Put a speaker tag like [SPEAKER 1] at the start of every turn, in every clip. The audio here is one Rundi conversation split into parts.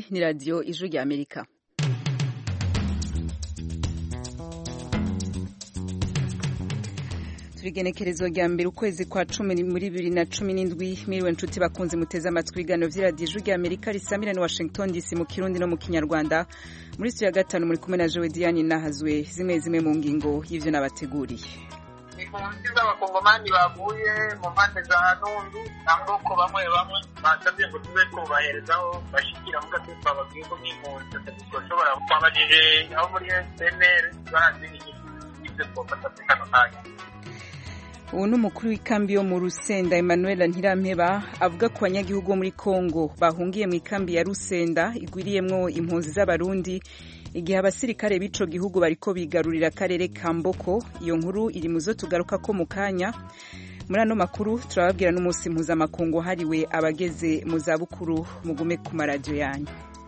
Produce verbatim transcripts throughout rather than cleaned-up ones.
[SPEAKER 1] Iyi ni radio Ijwi rya Amerika. Turigenekerezo rya mbere ukwezi kwa cumi muri bibiri na cumi n'indwi. Miriwe nshuti bakunze muteze amatwi ibiganiro vy'iradiyo Ijwi rya Amerika risamira ni Washington D C mu Kirundi no mu Kinyarwanda. Muri studio ya gatanu muri kumwe na Joe Diane Nahazwe. Zimwe zimwe mu ngingo y'ivyo nabateguriye.
[SPEAKER 2] Impunzi z'abakongomani bavuye mu mpande za Nundu namboko bamwe bamwe basabye ngo tube kubaherezaho bashikira mu gace twababwiye ko n'impunzi zishobora kwabajije aho muri S N L barazigije ibyo twafata kano kanya.
[SPEAKER 1] Ubu ni umukuru w'ikambi yo mu Rusenda Emmanuel Ntirampeba avuga ku banyagihugu bo muri Kongo bahungiye mu ikambi ya Rusenda igwiriyemwo impunzi z'abarundi igihe abasirikare b'ico gihugu bariko bigarurira akarere ka Mboko. Iyo nkuru iri muzo tugaruka ko mu kanya. Muri ano makuru turababwira n'umunsi mpuzamakungu hariwe abageze mu zabukuru. Mugume ku maradiyo yanyu.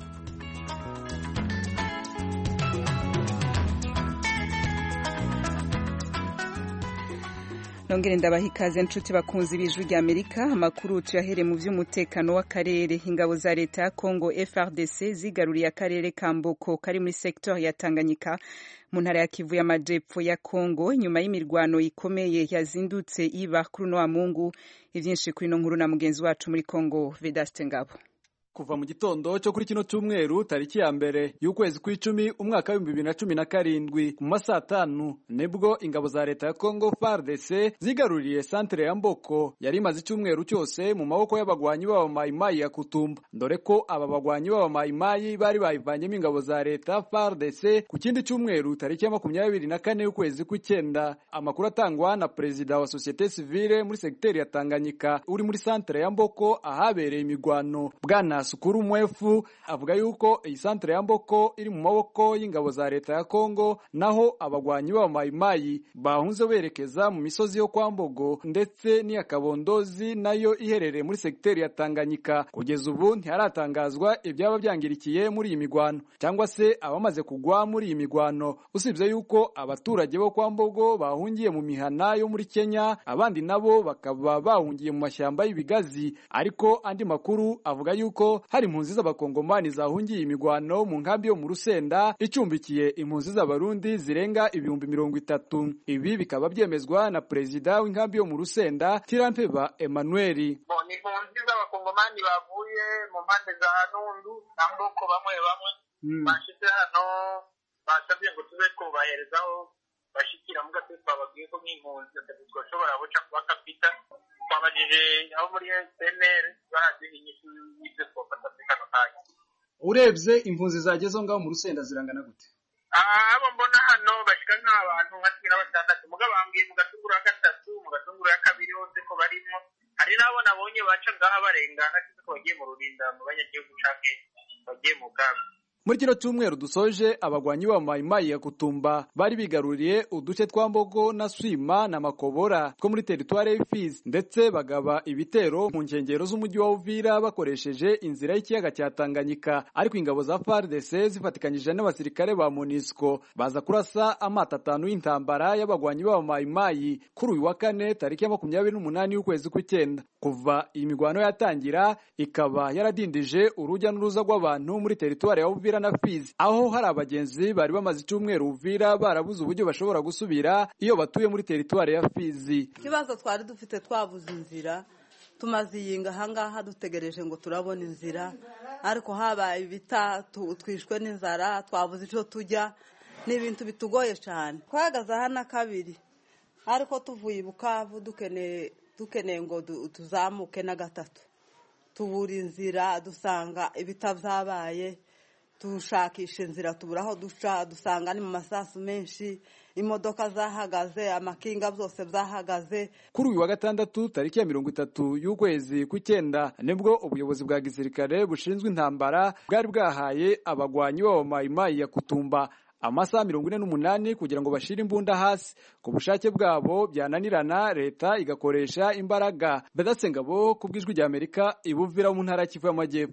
[SPEAKER 1] Nongere ndabaha ikaze nshuti bakunzi b'Ijwi rya Amerika. Amakuru tuyahere mu vy'umutekano w'akarere. Ingabo za leta ya Kongo F R D C zigaruriye akarere ka Mboko kari muri secteur ya Tanganyika mu ntara ya Kivu y'Amajepfo ya Kongo nyuma y'imirwano ikomeye yazindutse iba kuri no wa Mungu. Ivyinshi kuri no nkuru na mugenzi wacu muri Kongo Vedaste Ngabo.
[SPEAKER 3] Kuva mu gitondo cyo kuri kino cyumweru tariki ya mbere y'ukwezi kw'icumi umwaka wa bibiri na cumi na karindwi mu masaha atanu nibwo ingabo za leta ya Kongo F A R D C zigaruriye centre ya Mboko yari imaze icyumweru cyose mu maboko y'abagwanyi b'aba Maimai ya Kutumba, ndore ko aba bagwanyi b'aba Maimai bari bayivanyemo ingabo za leta F A R D C ku kindi cyumweru tariki ya makumyabiri na kane y'ukwezi kw'icyenda. Amakuru atangwa na perezida wa societe civile muri secteur ya Tanganyika uri muri centre ya Mboko ahabereye imigwano bwana Sukuru Mwefu avuga yuko iyi centre ya Mboko iri mu maboko y'ingabo za leta ya Kongo, naho abagwanyi b'aba Maimai bahunze berekeza mu misozi yo kwa Mbogo ndetse n'iya Kabondozi nayo iherereye muri secteur ya Tanganyika. Kugeza ubu ntiharatangazwa ibyaba byangirikiye muri iyi migwano cyangwa se abamaze kugwa muri iyi migwano, usibye yuko abaturage bo kwa Mbogo bahungiye mu mihana yo muri Kenya, abandi nabo bakaba bahungiye mu mashyamba y'ibigazi. Ariko andi makuru avuga yuko hari impunzi z'abakongomani zahungiye imigwano mu nkambi yo mu Rusenda icumbikiye impunzi z'abarundi zirenga ibihumbi mirongo itatu. Ibi bikaba byemezwa na perezida w'inkambi yo mu Rusenda Ntirampeba Emmanuel.
[SPEAKER 2] Bo ni impunzi z'abakongomani bavuye mu mpande za Nundu namboko bamwe bamwe bashize hano basabye ngo tube kubaherezaho bashikira mu gace twababwiye ko n'impunzi zishobora guca kuba kapita twabajije aho muri S N L barazigije ibyo twafata kano kanya.
[SPEAKER 3] Urebye impunzi zagezo ngaho mu Rusenda zirangana gute?
[SPEAKER 2] Abo mbona hano bashika nk'abantu nka cumi na batandatu muga bambwiye mu gatunguru ya gatatu mu gatunguru ya kabiri hose ko barimo. Hari nabo nabonye baca ngaha barengana ko bagiye mu Rurinda mu banyagihugu canke bagiye mu Gamba.
[SPEAKER 3] Muri kino cyumweru dusoje abagwanyi ba Maimai ya Kutumba bari bigaruriye uduce twa Mbogo na Swima na Makobora two muri territoire y'Ifizi ndetse bagaba ibitero mu nkengero z'umujyi wa Uvira bakoresheje inzira y'ikiyaga cya Tanganyika. Ariko ingabo za F A R D C zifatikanyije n'abasirikare ba MONUSCO baza kurasa amata atanu y'intambara y'abagwanyi ba Maimai kuri uyu wa kane tariki ya makumyabiri n'umunani y'ukwezi kw'icyenda. Kuva iyi migwano yatangira ikaba yaradindije urujya n'uruza rw'abantu muri territoire ya Uvira na Fizi, aho hari abagenzi bari bamaze icyumweru Uvira barabuze uburyo bashobora gusubira iyo batuye muri territoire ya Fizi.
[SPEAKER 4] Kibazo twari dufite twabuze inzira, tumaze yinga hangaha dutegereje ngo turabona inzira, ariko habaye ibita twishwe n'inzara twabuze icyo tujya, n'ibintu bitugoye cyane. Twagaze hana kabiri ariko tuvuye Bukavu dukeneye dukeneye ngo tuzamuke na gatatu, tubura inzira dusanga ibitavyabaye, tushakisha inzira tuburaho duca dusanga ni mu masasu menshi, imodoka zahagaze, amakinga byose byahagaze.
[SPEAKER 3] Kuri uyu wa gatandatu tariki ya mirongo itatu y'ukwezi kw'icyenda nibwo ubuyobozi bwa gisirikare bushinzwe intambara bwari bwahaye abagwanyi b'aba Maimai ya Kutumba amasaha mirongo ine n'umunani kugira ngo bashire imbunda hasi. Ku bushake bwabo byananirana leta igakoresha imbaraga. Vedaste Ngabo ku bw'Ijwi rya Amerika ibuvira mu ntara ya Kivu y'Amajyepfo.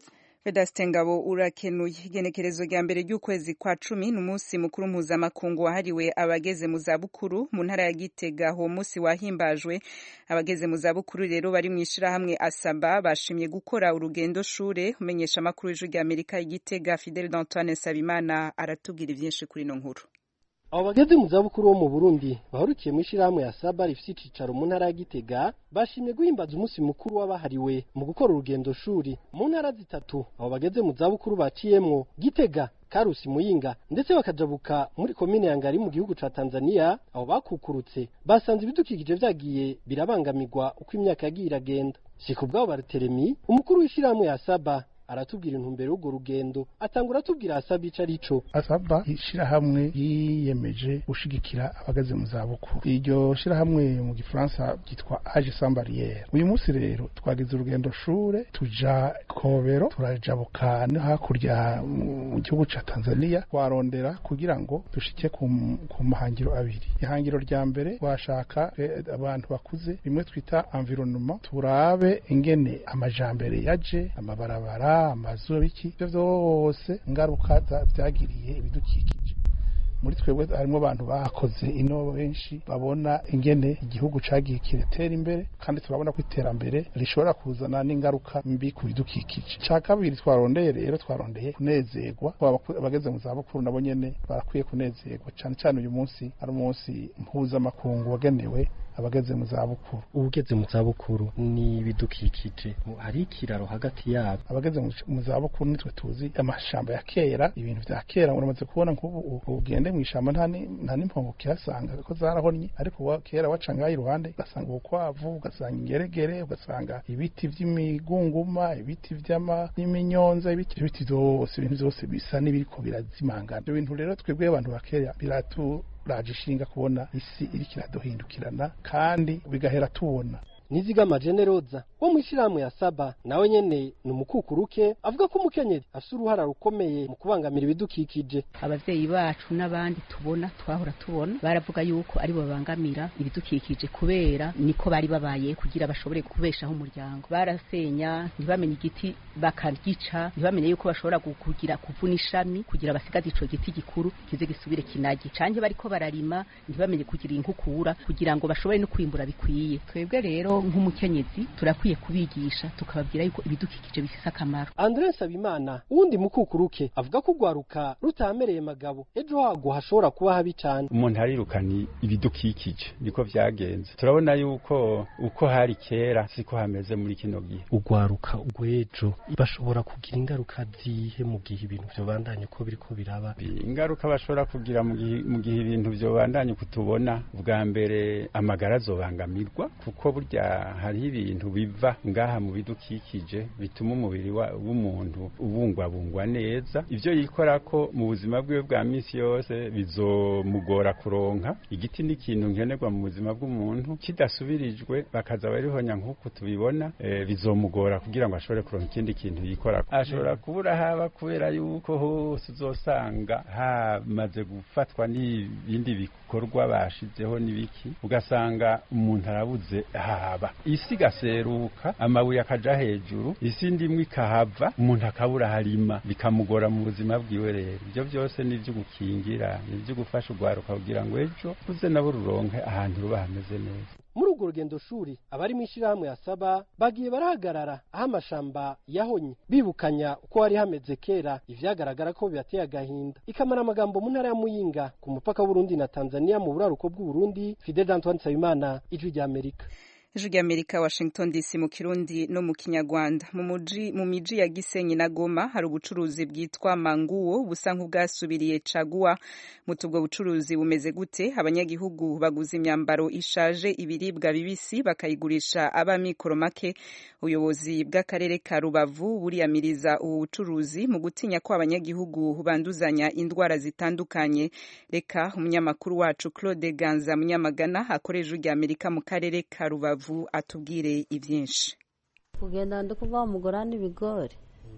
[SPEAKER 1] Vedaste Ngabo urakenuye. Igenekerezo rya mbere ry'ukwezi kwa cumi n'umunsi mukuru mpuzamakungu wahariwe abageze mu zabukuru mu ntara ya Gitega. Uwo munsi wahimbajwe abageze mu zabukuru rero bari mu ishirahamwe Asaba bashimye gukora urugendo shure. Umenyesha amakuru y'ijwi rya Amerika i Gitega Fidel Antoine Sabimana aratubwira ivyinshi kuri no nkuru.
[SPEAKER 5] Abo bageze mu zabukuru bo mu Burundi bahurukiye mu ishirahamwe Asaba rifite icicaro mu ntara ya Gitega bashimye guhimbaza umunsi mukuru wabahariwe mu gukora urugendo shuri mu ntara zitatu. Abo bageze mu zabukuru baciyemwo Gitega, Karusi, Muyinga ndetse bakajabuka muri komine ya Ngari mu gihugu ca Tanzania. Abo bakukurutse basanze ibidukikije vyagiye birabangamirwa uko imyaka yagiye iragenda. Siku bwabo Barteremi umukuru w'ishirahamwe Asaba aratubwira intumbero y'urwo rugendo, atangura atubwira Asaba ico arico.
[SPEAKER 6] Asaba ishirahamwe yiyemeje gushigikira abageze mu zabukuru. Iryo shirahamwe mu Gifaransa ryitwa Age Sans Barrière. Uyu munsi rero twagize urugendo shure tuja Kobero, turajabuka no hakurya mu gihugu ca Tanzania twarondera kugira ngo dushike ku mahangiro abiri. Ihangiro rya mbere washaka eh, abantu bakuze rimwe twita environnement, turabe ingene amajambere yaje, amabarabara, amazu, biki byo byose ngaruka byagiriye ibidukikije. Muri twebwe harimo abantu bakoze ino benshi babona ingene igihugu cagiye kiretera imbere, kandi turabona ko iterambere rishobora kuzana n'ingaruka mbi ku bidukikije. Ca kabiri twarondeye rero twarondeye kunezerwa, abageze mu zabukuru nabo nyene barakwiye kunezerwa, cyane cyane uyu munsi ari umunsi mpuzamakungu wagenewe abageze mu zabukuru.
[SPEAKER 5] Ubugeze mu zabukuru ni ibidukikije, hari ikiraro hagati yabo.
[SPEAKER 6] Abageze mu zabukuru nitwe tuzi amashamba ya kera, ibintu vya kera uramaze kubona nk'ubu ugende mu ishamba nta nta n'impongo kihasanga ko zarahonye, ariko kera wacanga iruhande ugasanga ubukwavu, ugasanga ingeregere, ugasanga ibiti vy'imigunguma, ibiti vy'ama n'iminyonza, ibiti ibiti byose, ibintu byose bisa n'ibiriko birazimangana. Ibyo bintu rero twebwe abantu bakera biratu raje ishinga kubona isi iri kiraduhindukirana kandi bigahera tubona.
[SPEAKER 5] Nizigama Generoza wo mwishirahamwe Asaba nawe nyene numukukuruke avuga ko umukenyezi afite uruhara rukomeye mu kubangamira ibidukikije.
[SPEAKER 7] Abavyeyi bacu n'abandi tubona twahora tubona baravuga yuko ari bo babangamira ibidukikije kubera niko bari babaye kugira bashobore kubeshaho umuryango. Barasenya ntibamenye igiti bakaryica, ntibamenye yuko bashobora kugira kuvuna ishami kugira basigaze ico giti gikuru kize gisubire kinagi, canje bariko bararima ntibamenye kugira inkukura kugira ngo bashobore no kwimbura bikwiye. Twebwe rero nk'umukenyezi turakwiye kubigisha tukababwira yuko ibidukikije bifise akamaro.
[SPEAKER 5] André Sabimana wundi mukukuruke avuga ko gwaruka rutamereye magabo ejo hago hashobora kuba habi cyane.
[SPEAKER 8] Umuntu arirukani ibidukikije niko vyagenze. Turabona yuko uko hari kera siko hameze muri kino gihe.
[SPEAKER 5] Ugwaruka ugwejo bashobora kugira ingaruka zihe mu gihe ibintu byo bandanye uko biriko biraba.
[SPEAKER 8] Ingaruka bashobora kugira mu gihe mu gihe ibintu byo bandanye kutubona, bwa mbere amagara azobangamirwa kuko burya hari ibintu biva ngaha mu bidukikije bituma umubiri w'umuntu ubungwabungwa neza. Ivyo yikora ko mu buzima bwiwe bwa misi yose bizomugora kuronka. Igiti ni ikintu nkenerwa mu buzima bw'umuntu, kidasubirijwe bakaza barihonya nk'uko tubibona, e, bizomugora kugira ngo ashobore kuronka ikindi kintu yikora. Ashobora kubura haba kubera yuko hose uzosanga hamaze gufatwa n'ibindi bikorwa bashizeho n'ibiki, ugasanga umuntu arabuze haba isi gaseruka, amabuye akaja hejuru, isi ndimwe ikahava, umuntu akabura harima, bikamugora mu buzima bwiwe. Rero ibyo byose ni byo gukingira, ni byo gufasha ugwaruka kugira ngo ejo uze nabo ruronke ahantu ruba hameze neza.
[SPEAKER 5] Muri urwo rugendo shuri abari mu ishirahamwe Asaba bagiye barahagarara aho amashamba yahonye bibukanya uko hari hameze kera, ivyagaragara ko bibateye agahinda. Ikamara amagambo mu ntara ya Muyinga ku mupaka w'Uburundi na Tanzania mu buraruko bw'Uburundi. Fidel Antoine Sabimana, Ijwi rya Amerika.
[SPEAKER 1] Ijwi rya Amerika, Washington D C mu Kirundi no mu Kinyarwanda. Mu muji mu miji ya Gisenyi na Goma hari ubucuruzi bwitwa Manguo busa nk'ubwasubiriye caguwa. Mutubwo bucuruzi bumeze gute? Abanyagihugu baguza imyambaro ishaje, ibiribwa bibisi bakayigurisha abamikoro make. Ubuyobozi bw'akarere ka Rubavu buriyamiriza ubucuruzi mu gutinya ko abanyagihugu banduzanya indwara zitandukanye. Reka umunyamakuru wacu Claude Ganza Munyamagana akoreje Ijwi rya Amerika mu karere ka Rubavu atubwire ivyinshi.
[SPEAKER 9] Kugenda ndikuva umugora n'ibigori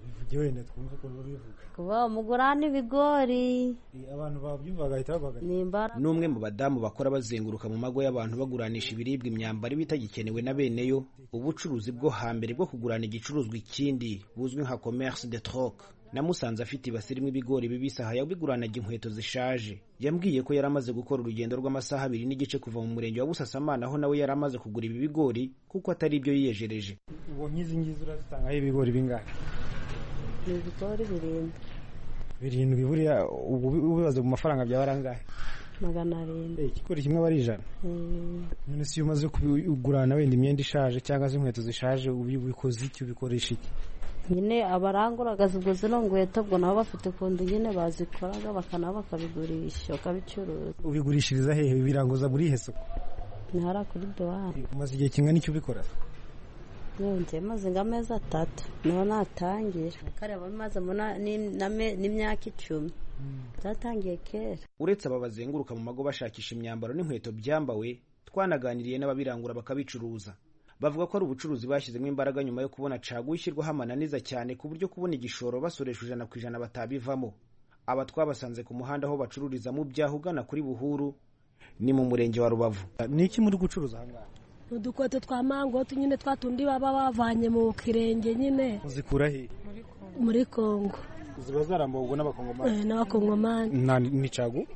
[SPEAKER 9] bivugiwe wenda twumva ko bivuga
[SPEAKER 10] kuba umugurana ibigori
[SPEAKER 9] abantu babyumva bagahita bavuga
[SPEAKER 10] nimbara
[SPEAKER 11] n'umwe mu badamu bakora bazenguruka mu mago y'abantu baguranisha ibiribwa imyambaro bitagikenewe na beneyo ubucuruzi bwo hambere bwo kugurana igicuruzwa ikindi buzwi nka commerce de troc namusanze afite ibasirimo ibigori bibisaha yabiguranaga inkweto zishaje yambwiye ko yaramaze gukora urugendo rw'amasaha abiri n'igice kuva mu murenge wa Busasamana aho nawe yaramaze kugura ibi bigori kuko atari ibyo yiyejereje.
[SPEAKER 9] Ubu nkizi ngizi urazitanga ibigori bingahe?
[SPEAKER 10] Ni ibigori birindwi.
[SPEAKER 9] Birindwi buriya ubibaze mu mafaranga byabarangahe?
[SPEAKER 10] magana arindwi.
[SPEAKER 9] Ikigori kimwe bari ijana. None si umaze kugurana wenda imyenda ishaje cyangwa se inkweto zishaje ubikoze iki ubikoresha iki?
[SPEAKER 10] Nyine abaranguragaza ubwo zino ngweto bwo nabo bafite kundi nyine bazikoraga bakana bakabigurisha bakabicuruza.
[SPEAKER 9] Ubigurishiriza hehe biranguza muri he soko?
[SPEAKER 10] Ni hara kuri douane.
[SPEAKER 9] Umaze igihe kingana icyo ubikora?
[SPEAKER 10] Nonje maze ngamezi atatu no natangira kare bamaze muna n'imyaka icumi zatangiye kera.
[SPEAKER 11] Uretse aba bazenguruka mu mago bashakisha imyambaro n'inkweto byambawe twanaganiriye n'ababirangura bakabicuruza. Bavuga ko ari ubucuruzi bashyizemo imbaraga nyuma yo kubona caguwa ishyirwaho amananiza cyane ku buryo kubona igishoro basoresha ijana ku ijana batabivamo. Aba twabasanze ku muhanda aho bacururiza mu byaho ugana kuri Buhuru ni mu murenge wa Rubavu.
[SPEAKER 9] Niki muri gucuruza ahangaha?
[SPEAKER 12] Udukweto twa mango tunyine twatundi baba bavanye mu kirenge nyine.
[SPEAKER 9] Uzikura he?
[SPEAKER 12] Muri Kongo.
[SPEAKER 9] Ziba zarambuwe n'abakongomani.
[SPEAKER 12] Eh n'abakongomani.
[SPEAKER 9] Na ni cagu?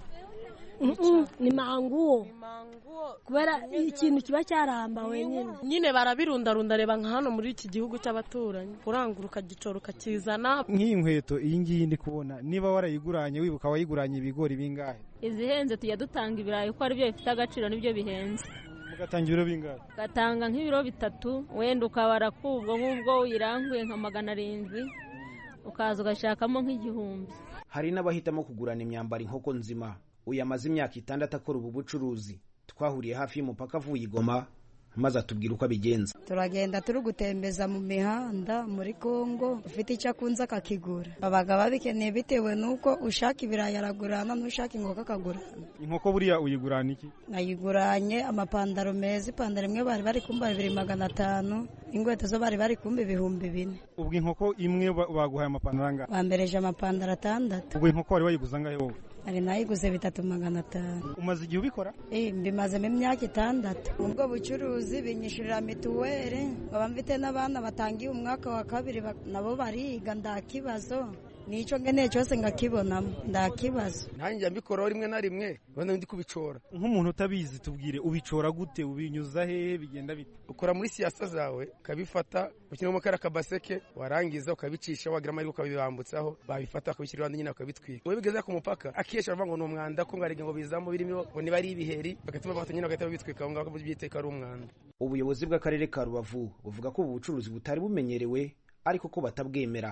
[SPEAKER 12] Ni manguo. Kubera ikintu kiba cyarambawe nyine
[SPEAKER 13] nyine barabirundarunda reba nka hano muri iki gihugu cy'abaturanyi uranguruka gicoruka kizana
[SPEAKER 9] nk'iyi nkweto iyi ngiyi ndi kubona niba warayiguranye wibuka wayiguranye ibigori bingahe?
[SPEAKER 14] Izihenze tujya dutanga ibirayi ko ari byo bifite agaciro nibyo bihenze.
[SPEAKER 9] Mugatanga ibiro bingahe?
[SPEAKER 14] Gatanga nk'ibiro bitatu wenda ukabara kubwo nk'ubwo uyiranguye nka magana arindwi ukaza ugashakamo nk'igihumbi.
[SPEAKER 11] Hari n'abahitamo kugurana imyambaro inkoko nzima. Uyamaze imyaka itandatu akora ubu bucuruzi. Twahuriye hafi y'umupaka avuye Goma maze atubwira uko abigenza.
[SPEAKER 15] Turagenda turi gutembeza mu mihanda muri Kongo ufite icyo akunze akakigura. Babaga babikeneye bitewe nuko ushaka ibirayi aragurana n'ushaka inkoko akagurana.
[SPEAKER 9] Inkoko buriya uyigurana iki?
[SPEAKER 15] Nayiguranye amapandaro meza, ipandaro imwe bari bari kumba bibiri magana atanu, ingweto zo bari bari kumba ibihumbi bine.
[SPEAKER 9] Ubwo inkoko imwe baguhaye amapandaro angahe?
[SPEAKER 15] Bambereje amapandaro atandatu.
[SPEAKER 9] Ubwo inkoko wari wayiguza angahe wowe?
[SPEAKER 15] Ari nayiguze bitatu magana atanu.
[SPEAKER 9] Umaze igihe ubikora?
[SPEAKER 15] Eh mbimazemo imyaka itandatu. Ubwo bucuruzi binyishurira mituweli, baba mfite n'abana batangiye umwaka wa kabiri nabo bariga ndakibazo. Nico ngene cyose ngakibonamo ndakibazo.
[SPEAKER 16] Nanjye mbikora rimwe na rimwe bone ndi kubicora.
[SPEAKER 9] Nk'umuntu utabizi tubwire ubicora gute ubinyuza hehe bigenda bite?
[SPEAKER 16] Ukora muri siyasa zawe kabifata ukina mu kara kabaseke warangiza ukabicisha wagira amari ukabibambutsaho babifata akabishyira abandi nyine akabitwika. Wowe bigeze ku mupaka akiyesha bavuga ngo no mwanda ko ngarige ngo bizamo birimo ngo ni bari ibiheri bagatuma bafata nyine bagahita babitwika ngo ngako byiteka ari umwanda.
[SPEAKER 11] Ubuyobozi bw'akarere ka Rubavu buvuga ko ubu bucuruzi butari bumenyerewe ariko ko batabwemera.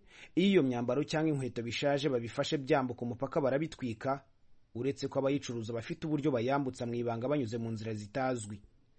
[SPEAKER 11] Iyo myambaro cyangwa inkweto bishaje babifashe byambuka umupaka barabitwika uretse ko abayicuruza bafite uburyo bayambutsa mu ibanga banyuze mu nzira zitazwi.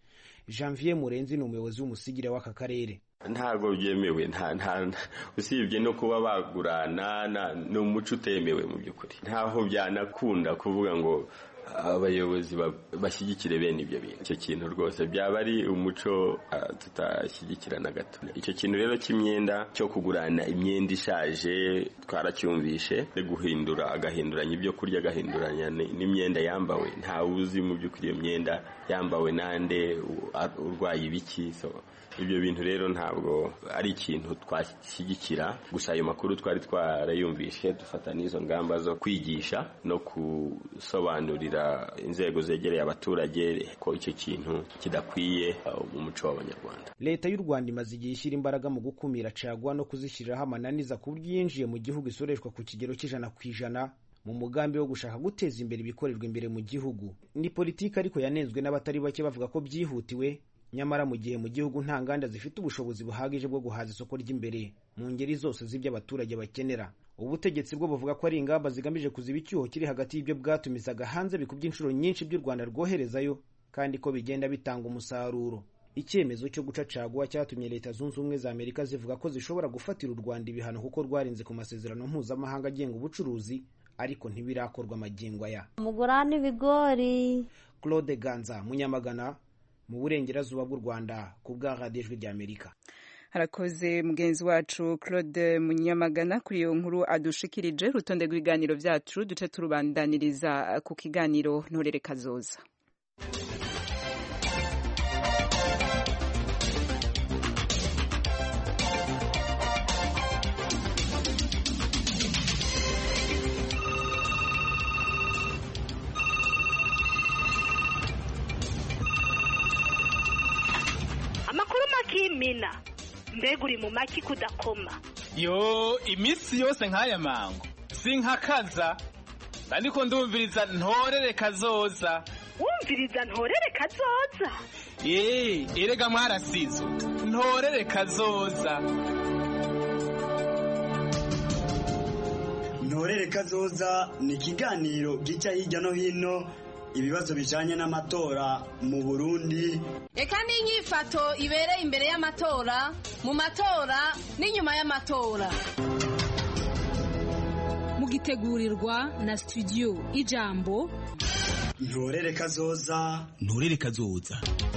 [SPEAKER 11] Janvier Murenzi ni umuyobozi w'umusigire w'aka karere.
[SPEAKER 17] Ntago byemewe nta nta usibye no kuba bagurana no muco utemewe mu byukuri. Ntaho byanakunda kuvuga ngo abayobozi bashyigikire bene ibyo bintu. Icyo kintu rwose byaba ari umuco tutashyigikirana gato. Icyo kintu rero cy'imyenda cyo kugurana imyenda ishaje twaracyumvishe guhindura agahinduranya ibyo kurya agahinduranya n'imyenda yambawe nta uzi mu byukuri iyo myenda yambawe nande urwaye ibiki. So ibyo bintu rero ntabwo ari ikintu twashyigikira gusa ayo makuru twari twarayumvishe dufata n'izo ngamba zo kwigisha no kusobanurira inzego zegereye abaturage ko icyo kintu kidakwiye mu muco w'Abanyarwanda.
[SPEAKER 11] Leta y'u Rwanda imaze igihe ishyira imbaraga mu gukumira caguwa no kuzishyiriraho amananiza ku buryo yinjiye mu gihugu isoreshwa ku kigero cy'ijana ku ijana mu mugambi wo gushaka guteza imbere ibikorerwa imbere mu gihugu. Ni politiki ariko yanenzwe n'abatari bake bavuga ko byihutiwe nyamara mu gihe mu gihugu nta nganda zifite ubushobozi buhagije bwo guhaza isoko ry'imbere mu ngeri zose z'ibyo abaturage bakenera. Ubutegetsi bwo buvuga ko ari ingamba zigamije kuziba icyuho kiri hagati y'ibyo bwatumizaga hanze bikubye inshuro nyinshi by'u Rwanda rwoherezayo kandi ko bigenda bitanga umusaruro. Icyemezo cyo guca caguwa cyatumye Leta Zunze Ubumwe za Amerika zivuga ko zishobora gufatira u Rwanda ibihano kuko rwarenze ku masezerano mpuzamahanga agenga ubucuruzi ariko ntibirakorwa magingo aya.
[SPEAKER 10] Mugurana ibigori.
[SPEAKER 11] Claude Ganza Munyamagana mu burengerazuba bw'u Rwanda ku bwa Radio Ijwi ry'Amerika.
[SPEAKER 1] harakoze mugenzi wacu Claude Munyamagana kuri iyo nkuru adushikirije. Urutonde rw'ibiganiro vyacu duce turubandaniriza ku kiganiro ntorere kazoza.
[SPEAKER 18] Kimina mbega uri mu maki kudakoma
[SPEAKER 19] yo iminsi yose nk'aya mango sinkakaza ndiko ndumviriza ntorere kazoza.
[SPEAKER 18] Wumviriza ntorere kazoza?
[SPEAKER 19] Eh, erega mwarasizo ntorere kazoza.
[SPEAKER 20] Ntorere kazoza ni ikiganiro gica hirya no hino ibibazo bijanye n'amatora mu Burundi.
[SPEAKER 21] Eka n'inyifato ibereye imbere y'amatora, mu matora n'inyuma y'amatora. Mugitegurirwa na studio Ijambo.
[SPEAKER 20] Ntorere kazoza,
[SPEAKER 22] ntorere kazoza.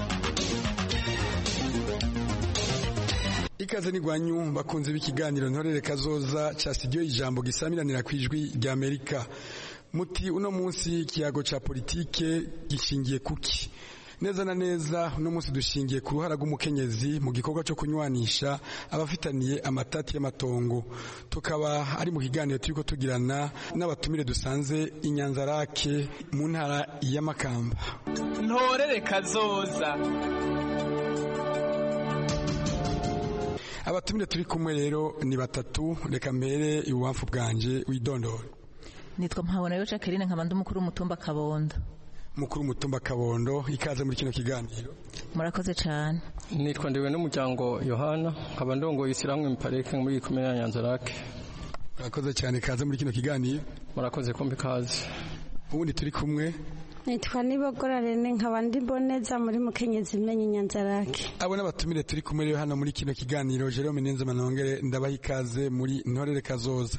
[SPEAKER 23] Ikaze ni gwanyu bakunze b'ikiganiro ntorere kazoza cha studio Ijambo gisamiranira kwijwi rya Amerika. Muti uno munsi kiyago cha politike gishingiye kuki? Neza na neza uno munsi dushingiye ku ruhara rw'umukenyezi mu gikorwa cyo kunywanisha abafitaniye amatati y'amatongo. Tukaba ari mu kiganiro turiko tugirana n'abatumire dusanze Inyanzarake mu ntara ya Makamba.
[SPEAKER 19] Ntorere kazoza.
[SPEAKER 23] Abatumire turi kumwe rero ni batatu, reka mbere iwamfu bwanje widondora.
[SPEAKER 24] Nitwa Mpabona yo Jacqueline nkabandi mukuru mutumba Kabondo.
[SPEAKER 23] Mukuru mutumba Kabondo, ikaze muri kino kiganiro.
[SPEAKER 24] Murakoze cyane.
[SPEAKER 25] Nitwa ndiwe n'umuryango Yohana nkabandongo isiramwe mipareke muri komine ya Nyanzarake.
[SPEAKER 23] Murakoze cyane, kaze muri kino kiganiro.
[SPEAKER 25] Murakoze kombe kaze.
[SPEAKER 23] Ubundi turi kumwe.
[SPEAKER 26] Nitwa Nibogora Rene nkabandi boneza muri mukenyezi menye Nyanzarake.
[SPEAKER 23] Abo n'abatumire turi kumwe rero hano muri kino kiganiro. Jerome Nenze Manongere ndabaha ikaze muri ntorere kazoza.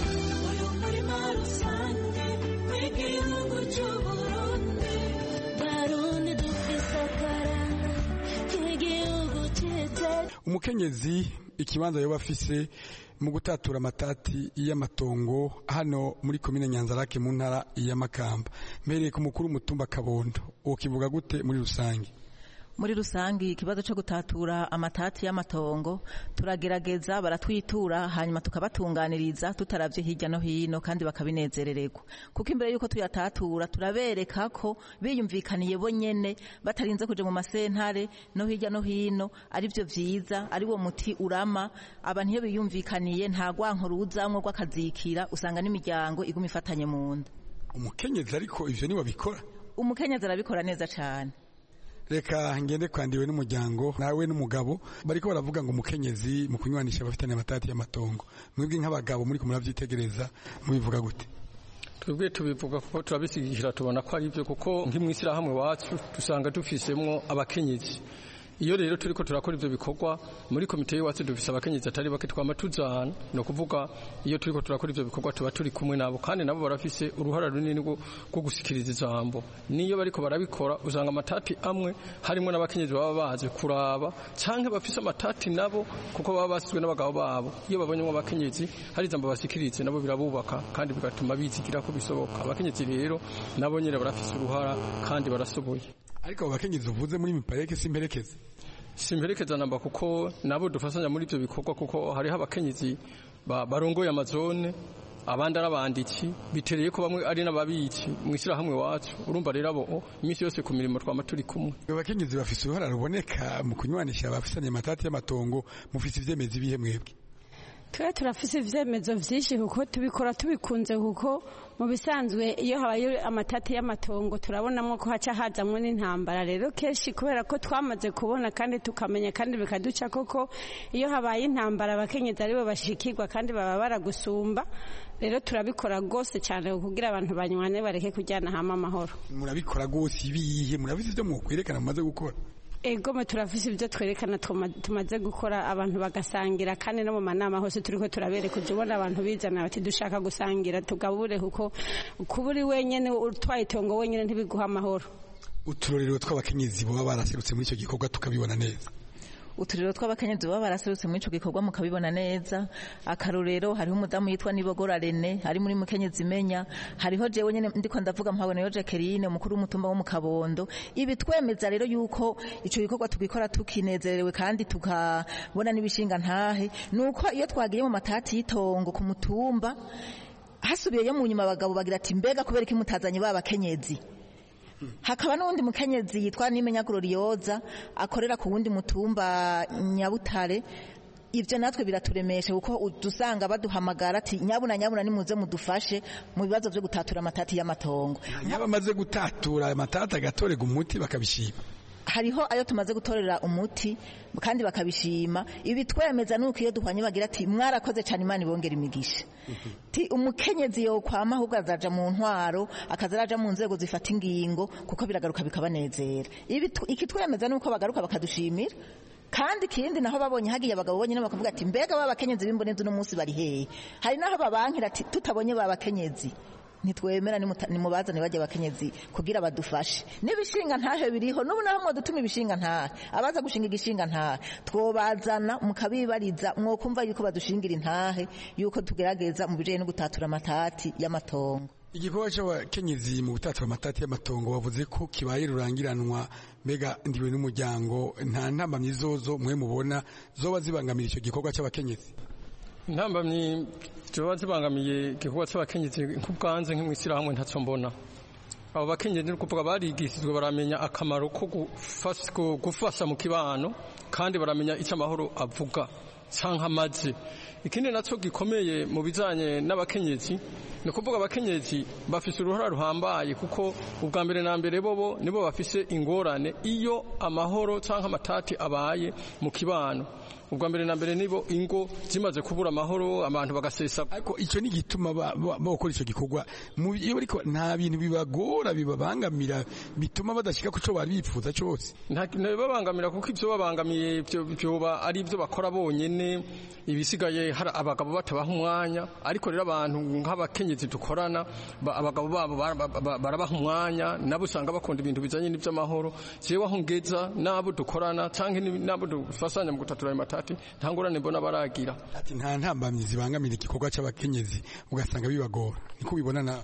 [SPEAKER 23] Umukenyezi ikibanza yoba afise mu gutatura amatati y'amatongo hano muri komine Nyanzarake mu ntara ya Makamba. Mpereye ku mukuru mutumba Kabondo, ukivuga gute muri rusange?
[SPEAKER 24] Muri rusangi ikibazo cyo gutatura amatati y'amatongo turagerageza baratwitura hanyuma tukabatunganiriza tutaravye hirya no hino kandi bakabinezerererwa kuko imbere yuko tuyatatura turabereka ko biyumvikaniye bonyene batarinze kuje mu masentare no hirya no hino ari byo vyiza ari wo muti urama abantu iyo biyumvikaniye nta gwanko ruzamwe rw'akazikira usanga n'imiryango iguma ifatanye mu nda.
[SPEAKER 23] Umukenyezi ariko ivyo ni wabikora?
[SPEAKER 24] Umukenyezi arabikora neza cyane.
[SPEAKER 23] Reka ngende kwandiwe n'umuryango nawe n'umugabo bariko baravuga ngo umukenyezi mu kunywanisha abafitanye amatati y'amatongo. Mwebwe nk'abagabo muri kumuravyitegereza mubivuga gute?
[SPEAKER 25] Twebwe tubivuga kuko turabisigikira tubona ko ari byo kuko nk'imwisira hamwe wacu dusanga dufisemwo abakenyezi. Iyo rero turiko turakora ivyo bikorwa muri komite y'wacu dufise abakenyezi atari bake twama tuzana no kuvuga iyo turiko turakora ivyo bikorwa tuba turi kumwe nabo kandi nabo barafise uruhara runini rwo gusikiriza ijambo. Niyo bariko barabikora usanga amatati amwe harimo n'abakenyezi baba baje kuraba canke bafise amatati nabo kuko baba basizwe n'abagabo babo. Iyo babonyemo abakenyezi hari ijambo basikirize nabo birabubaka kandi bigatuma bizigira ko bisoboka. Abakenyezi rero nabo nyene barafise uruhara kandi barasoboye.
[SPEAKER 23] Ariko abakenyezi uvuze muri mipareke simperekeze
[SPEAKER 25] simperekeza namba kuko nabo dufasanya muri ibyo bikorwa kuko hariho abakenyezi barongoye amazone abandi arabandiki bitereye ko bamwe ari n'ababiki mwishyira hamwe wacu urumva rero abo iminsi yose ku mirimo twama turi kumwe.
[SPEAKER 23] Abakenyezi bafise uruhara ruboneka mu kunywanisha abafisanye amatati y'amatongo mufise ivyemezi bihe mwebwe?
[SPEAKER 26] Twe turafise ivyemezo vyinshi kuko tubikora tubikunze kuko mu bisanzwe iyo habaye amatati y'amatongo turabonamwo ko haca hazamwe n'intambara rero keshi kubera ko twamaze kubona kandi tukamenya kandi bikaduca koko iyo habaye intambara abakenyezi aribo bashikirwa kandi baba baragusumba rero turabikora gose cyane kugira abantu banywane bareke kujyana hama amahoro.
[SPEAKER 23] Murabikora gose ibihe murabizi byo mukwerekana mumaze gukora?
[SPEAKER 26] Ego me turafise ibyo twerekana tumaze gukora abantu bagasangira kandi no mu manama hose turiko turabereka kujubona abantu bizana bati dushaka gusangira tugabure kuko kuburi wenyene utwayitongo wenyene ntibiguha amahoro.
[SPEAKER 23] Uturorero tw'abakenyezi bo barasirutse muri icyo gikorwa tukabibona neza.
[SPEAKER 24] uturero tw'abakenyezi baba baraserutse muri ico gikorwa mukabibona neza. Akarorero hariho umudamu yitwa Nibogora Rene ari muri Mukenyezi Imenya, hariho jewe nyene ndiko ndavuga mpabone Jacqueline umukuru w'umutumba wo mu Kabondo. Ibi twemeza rero yuko ico gikorwa tugikora tukinezerewe kandi tukabona n'ibishinga ntahe, nuko iyo twagiye mu matati y'itongo ku mutumba hasubiyeyo mu nyuma abagabo bagira ati mbega kubera iki mutazanye ba bakenyezi. Hakaba n'undi mukenyezi yitwa Nimenya Gloriosa akorera ku wundi mutumba Nyabutare. Ivyo natwe biraturemesha kuko dusanga baduhamagara ati nyabuna nyabuna nimuze mudufashe mu bibazo byo gutatura amatati y'amatongo.
[SPEAKER 23] Nyaba maze gutatura amatati agatorega umuti bakabishima.
[SPEAKER 24] Hariho ayo tumaze gutorera umuti kandi bakabishima. Ibi twemeza nuko iyo duhwanye bagira ati mwarakoze cyane Imana ibongera imigisha. Ti umukenyezi yo kwama ahubwo azaja mu ntwaro akazaraja mu nzego zifata ingingo kuko biragaruka bikabanezera. Ibi iki twemeza nuko bagaruka bakadushimira. Kandi kindi naho babonye hagiye abagabo bonyine bakavuga ati mbega baba bakenyezi bimboneze no munsi bari hehe. Hari naho babankira ati tutabonye baba bakenyezi nitwemera ni mubazane bajya bakenyezi kugira badufashe. Nibishinga ntahe biriho nubu naho mwo dutuma ibishinga ntahe abaza gushinga igishinga ntahe twobazana mukabibariza mwo kumva yuko badushingira intahe yuko tugerageza mu bijanye no gutatura amatati y'amatongo.
[SPEAKER 23] Igikorwa cy'abakenyezi mu gutatura amatati y'amatongo bavuze ko kibaye rurangiranwa, mbega ndiwe n'umuryango nta ntambamyi zozo mwe mubona zoba zibangamira icyo gikorwa cy'abakenyezi?
[SPEAKER 25] Intambamyi zoba zibangamiye igikorwa cy'abakenyezi nk'ubwanze nk'imwisirahamwe ntacyo mbona. Abo bakenyezi ni ukuvuga barigishijwe baramenya akamaro ko gufasha mu kibano kandi baramenya icyo amahoro avuga canke amaze. Ikindi nacyo gikomeye mu bijanye n'abakenyezi ni ukuvuga abakenyezi bafise uruhara ruhambaye kuko ubwa mbere na mbere bobo nibo bafise ingorane iyo amahoro canke amatati abaye mu kibano. Ubwa mbere na mbere nibo ingo zimaze kubura amahoro abantu bagasesa.
[SPEAKER 23] Ariko icyo ni gituma bakora icyo gikorwa iyo bariko nta bintu bibagora bibabangamira bituma badashika ku cyo bari bifuza cyose.
[SPEAKER 25] Nta bibabangamira kuko ivyo babangamiye byoba ari ivyo bakora bonyene, ibisigaye hari abagabo batabaha umwanya. Ariko rero abantu nk'abakenyezi dukorana abagabo babo barabaha umwanya, nabo usanga bakunda ibintu bizanye n'ivy'amahoro. Jewe aho ngeza nabo dukorana canke nabo dufasanya mu gutatura amatati nta ngorane mbona baragira.
[SPEAKER 23] Ati nta ntambamyi zibangamira igikorwa cy'abakenyezi ugasanga bibagora, niko ubibona nawe?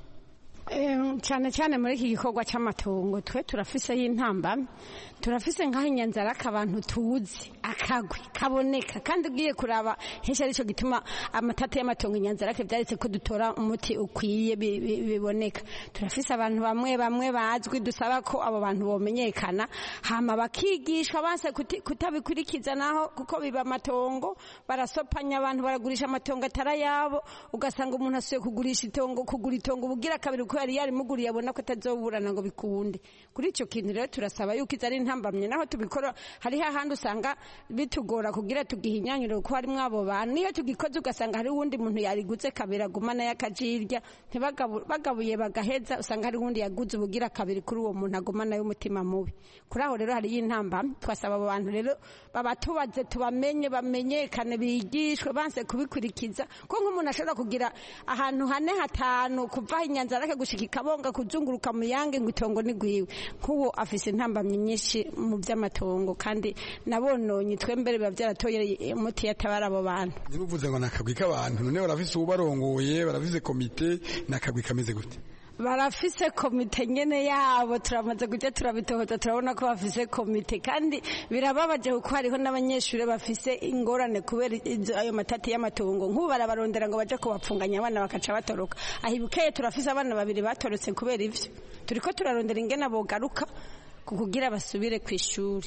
[SPEAKER 26] cyane cyane muri iki gikorwa cy'amatongo twe turafise y'intamba turafise nk'aho inyanzaraka abantu tuzi akagwi kaboneka kandi ugiye kuraba henshi arico gituma amatata y'amatongo inyanzaraka byaretse ko dutora umuti ukwiye biboneka. Turafise abantu bamwe bamwe bazwi dusaba ko abo bantu bomenyekana hama bakigishwa banse kutabikurikiza naho kuko biba amatongo barasopanya abantu baragurisha amatongo atarayabo ugasanga umuntu asuye kugurisha itongo kugura itongo bugira kabiri ko yari yari muguriye abona ko atazoburana ngo bikunde. Kuri ico kintu rero turasaba yuko izari ntambamye naho tubikora hari hahandi usanga bitugora kugira tugihinyanyure ko hari mwabo bantu niyo tugikoze ugasanga hari wundi muntu yariguze kabira gumana yakajirya ntibagabuye bagaheza usanga hari wundi yaguze ubugira kabiri kuri uwo muntu agumana y'umutima mubi. Kuri aho rero hari y'intamba twasaba abo bantu rero babatubaze tubamenye bamenyekane bigishwe banse kubikurikiza ko nk'umuntu ashobora kugira ahantu hane hatanu kuva inyanzarake gushika ikabonga kuzunguruka mu yange ngo itongo ni gwiwe kuwo afise intambamye nyinshi mu by'amatongo kandi nabononye twembere biba byaratoye umuti yatabara abo bantu.
[SPEAKER 23] Nivuze ngo nakagwi k'abantu none barafise ubarongoye barafise komite nakagwi kameze gute?
[SPEAKER 26] Barafise komite nyene yabo turamaze kujya turabitohoza turabona ko bafise komite kandi birababaje kuko hariho n'abanyeshuri bafise ingorane kubera ayo matati y'amatongo nk'ubu barabarondera ngo baje kubapfunganya abana bakaca batoroka. Ahibukeye turafise abana babiri batorotse kubera ivyo turiko turarondera ingene bogaruka kukugira basubire ku ishuri.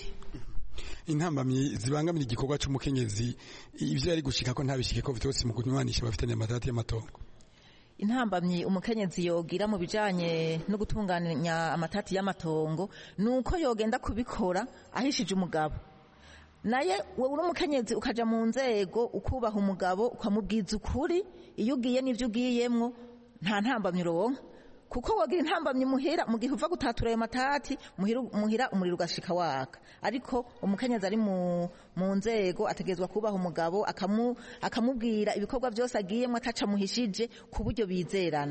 [SPEAKER 23] Intambamyi zibangamira igikorwa cy'umukenyezi ivyo yari gushika ko ntabishike ko vitose mu kunywanisha bafitanye amatati y'amatongo.
[SPEAKER 24] Intambamyi umukenyezi yogira mu bijanye no gutunganya amatati y'amatongo nuko yogenda kubikora ahishije umugabo. Naye wowe uri umukenyezi ukaja mu nzego ukubaha umugabo ukamubwiza ukuri iyo ugiye n'ivyo ugiyemwo nta ntambamyi uronka kuko wagira intambamyi muhira mu gihe uva gutatura ayo matati muhira muhira umuriro ugashika waka. Ariko umukenyezi ari mu mu nzego ategezwa kubaha umugabo akamu akamubwira ibikorwa byose agiyemwe ataca muhishije ku buryo bizerana.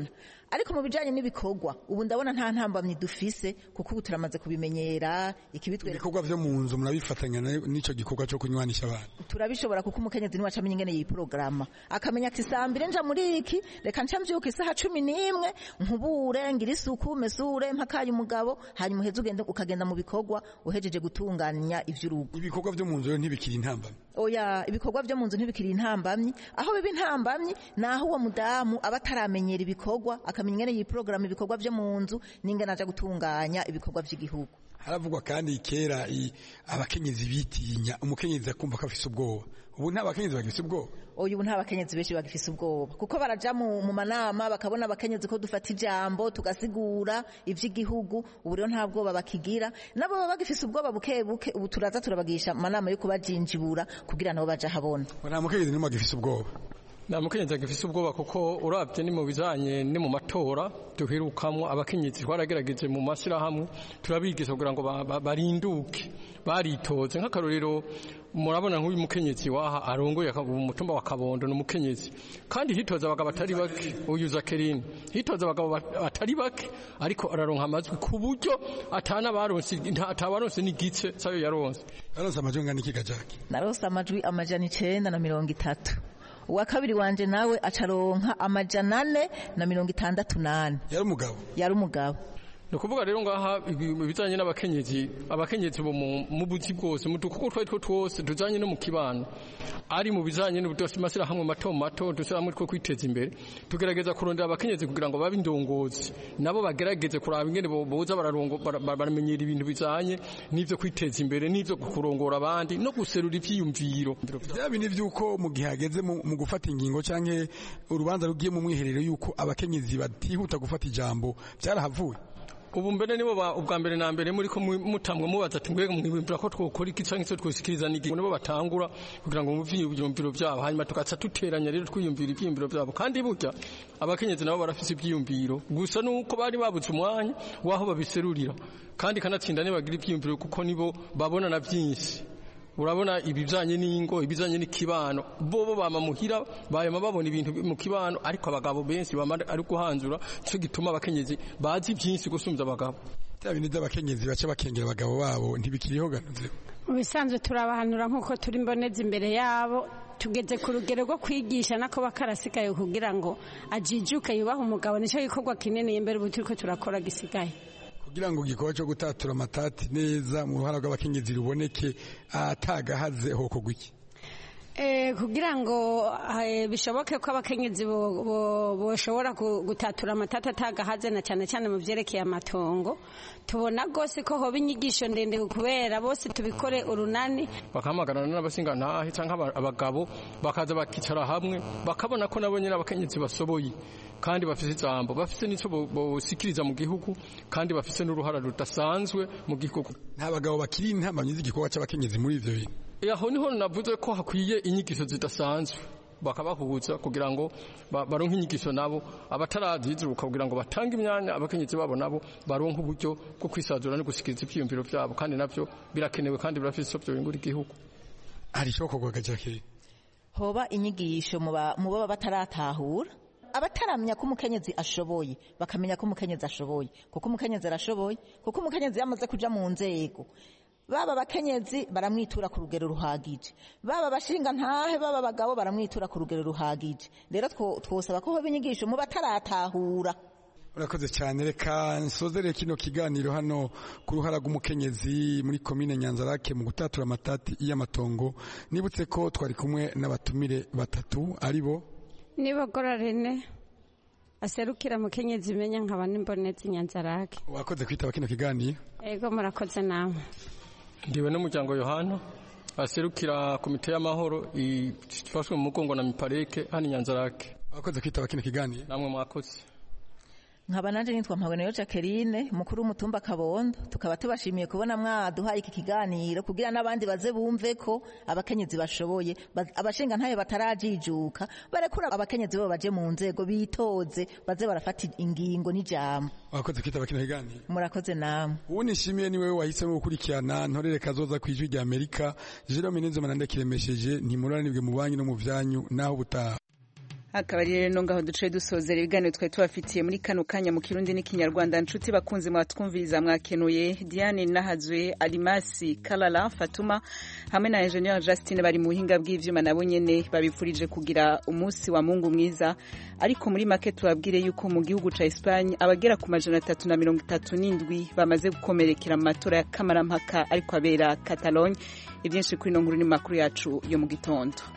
[SPEAKER 24] ariko mu bijanye n'ibikorwa ubu ndabona nta ntambamye dufise kuko ubu turamaze kubimenyera ikibitwe
[SPEAKER 23] ibikorwa vyo mu nzu murabifatanya n'ico gikorwa cyo kunywanisha abantu
[SPEAKER 24] turabishobora kuko umukenyezi niwe acamenya ingene yiprograma akamenya ati sambire nja muri iki reka nca mvyuka isaha cumi n'imwe nkubure ngira isuku mesure mpakaye umugabo hanyuma uheze ugende ukagenda mu bikorwa uhejeje gutunganya ivy'urugo
[SPEAKER 23] ibikorwa vyo mu nzu rero ntibikiri intambamye
[SPEAKER 24] oya ibikorwa vyo mu nzu ntibikiri intambamye aho biba intambamye naho uwo mudamu aba ataramenyera ibikorwa akamenya ingene yiprograma ibikorwa vyo mu nzu n'ingene aja gutunganya ibikorwa vy'igihugu
[SPEAKER 23] haravugwa kandi kera abakenyezi bitinya umukenyezi akumva ko afise ubwoba ubu nta bakenyezi bagifise ubwoba
[SPEAKER 24] oya ubu nta bakenyezi benshi bagifise ubwoba kuko baraja mu manama bakabona abakenyezi ko dufata ijambo tugasigura ivy'igihugu ubu rero nta bwoba bakigira nabo baba bagifise ubwoba buke buke ubu turaza turabagisha amanama yo kubajinjibura kugira nabo baja habona
[SPEAKER 23] nta mukenyezi n'umwe agifise ubwoba
[SPEAKER 25] nta mukenyezi agifise ubwoba kuko uravye ni mu bijanye ni mu matora duherukamwo abakenyezi twaragerageje mu mashyirahamwe turabigisha kugira ngo barinduke baritoze nk'akarorero murabona nk'uyu mukenyezi waha arongoye umutumba wa Kabondo n'umukenyezi kandi hitoza abagabo batari bake uyu Jacqueline hitoza abagabo batari bake ariko araronka amajwi ku buryo atana baronse atabaronse n'igice cyayo yaronse
[SPEAKER 23] yaronse amajwi ngana iki gajaki
[SPEAKER 24] naronse amajwi amajana icenda na mirongo itatu uwa kabiri wanje nawe acaronka amajana ane na mirongo itandatu nane
[SPEAKER 23] yari umugabo
[SPEAKER 24] yari umugabo
[SPEAKER 25] nukuvuga rero ngaha ibijanye n'abakenyezi abakenyezi bo mu buzi bwose mu dukuko twari two twose tujanye no mu kibano ari mu bijanye n'ubudosimashira hamwe mato mato dushyira muri two kwiteza imbere tugerageza kurondera abakenyezi kugira ngo babe indongozi nabo bagerageze kuraba ingene boza bararongo baramenyera ibintu bijanye n'ivyo kwiteza imbere n'ivyo kurongora abandi no guserura ivyiyumviro
[SPEAKER 23] byabi ni vyuko mu gihe hageze mu gufata ingingo canke urubanza rugiye mu mwiherero yuko abakenyezi batihuta gufata ijambo byarahavuye
[SPEAKER 25] ubu mbere nibo ubwa mbere na mbere muri ko mutamwe mubaza ati mbega mwibwira ko twokora iki canke cyo twisikiriza nigi nibo batangura kugira ngo muvye ibyumviro byabo hanyuma tugaca tuteranya rero twiyumvira ibyumviro byabo kandi burya abakenyezi nabo barafise ibyumviro gusa nuko bari babuze umwanya waho babiserurira kandi kanatsinda ne bagira ibyumviro kuko nibo babona na byinshi urabona ibijanye n'ingo ibijanye n'ikibano bobo bama muhira bayama babona ibintu mu kibano ariko abagabo benshi bama ari guhanzura cyo gituma abakenyezi bazi byinshi gusumza abagabo
[SPEAKER 23] cyabindi z'abakenyezi bace bakengera abagabo babo ntibikiriho ganuze
[SPEAKER 26] mu bisanzwe turabahanura nk'uko turi mboneza imbere yabo tugeze ku rugero rwo kwigisha nako bakarasigaye kugira ngo ajijuke yubaha umugabo nicyo gikorwa kinini imbere ubu turiko turakora gisigaye
[SPEAKER 23] kugira ngo igikorwa cyo gutatura amatati neza mu ruhara rw'abakenyezi ruboneke atagahaze hoko gwiki
[SPEAKER 26] eh kugira ngo bishoboke ko abakenyezi boshobora gutatura amatati atagahaze na cyane cyane mu vyerekeye amatongo tubona gose ko hoba inyigisho ndende kubera bose tubikore urunani
[SPEAKER 25] bakamagarana n'abasinga ntahe canke abagabo bakaza bakicara hamwe bakabona ko nabo nyine abakenyezi basoboye kandi bafise ijambo bafise nico bosikiriza mu gihugu kandi bafise n'uruhara rudasanzwe mu gihugu
[SPEAKER 23] nta bagabo bakiri intambanyi z'igikorwa c'abakenyezi muri ivyo bintu
[SPEAKER 25] yaho niho navuze ko hakwiye inyigisho zidasanzwe bakabahuza kugira ngo baronke inyigisho nabo abatarazizuka kugira ngo batange imyanya abakenyezi babo nabo baronke uburyo bwo kwisazura no gusikiriza ivyiyumviro vyabo kandi navyo birakenewe kandi birafise isoko bingura igihugu
[SPEAKER 23] hari shoko kwa gajake
[SPEAKER 24] hoba inyigisho mu baba bataratahura abataramenya ko umukenyezi ashoboye bakamenya ko umukenyezi ashoboye kuko umukenyezi arashoboye kuko umukenyezi yamaze kuja mu nzego baba bakenyezi baramwitura ku rugero ruhagije baba bashinga ntahe baba bagabo baramwitura ku rugero ruhagije rero twosaba ko hoba inyigisho mu bataratahura
[SPEAKER 23] urakoze cyane reka nsozere kino kiganiro hano ku ruhara rw'umukenyezi muri komine Nyanzarake mu gutatura amatati y'amatongo nibutse ko twari kumwe n'abatumire batatu aribo
[SPEAKER 26] Nibogora Rene aserukira mukenyezi menya nkaba nimbonetse Nyanzarake
[SPEAKER 23] wakoze kwitaba kino kiganiro
[SPEAKER 26] ego murakoze nawe
[SPEAKER 25] ndiwe n'umuryango Yohana aserukira komite y'amahoro ifashwe mu mugongo na Mipareke hano Nyanzarake
[SPEAKER 23] wakoze kwitaba kino kiganiro
[SPEAKER 25] namwe mwakoze
[SPEAKER 24] nkaba nanje nitwa Mpawenayo Jacqueline mukuru w'umutumba Kabondo tukaba tubashimiye kubona mwaduhaye iki kiganiro kugira n'abandi baze bumve ko abakenyezi bashoboye abashinga ntaye batarajijuka barekura abakenyezi bo baje mu nzego bitoze baze barafata ingingo n'ijambo
[SPEAKER 23] wakoze kwitaba kino kiganiro
[SPEAKER 24] murakoze namwe
[SPEAKER 23] ubu nishimiye niwe wahisemo gukurikirana ntorere kazoza ku ijwi rya Amerika Jerome Ninzo manande kiremesheje ntimuranibwe mu banki no mu vyanyu naho butaha
[SPEAKER 1] akaba rero no ngaho duce dusozera ibiganiro twari tubafitiye muri kano kanya mu kirundi n'ikinyarwanda. Nshuti bakunzi mwatwumviriza mwakenuye Diane Nahazwe, Alimasi Kalala, Fatuma hamwe na Engineer Justine bari mu buhinga bw'ivyuma nabo nyene babipfurije kugira umunsi wa Mungu mwiza. Ariko muri make tubabwire yuko mu gihugu ca Espagne abagera ku majana atatu na mirongo itatu n'indwi bamaze gukomerekera mu matora ya kamarampaka ariko abera Catalogne. Ivyinshi kuri no nkuru ni makuru yacu yo mu gitondo.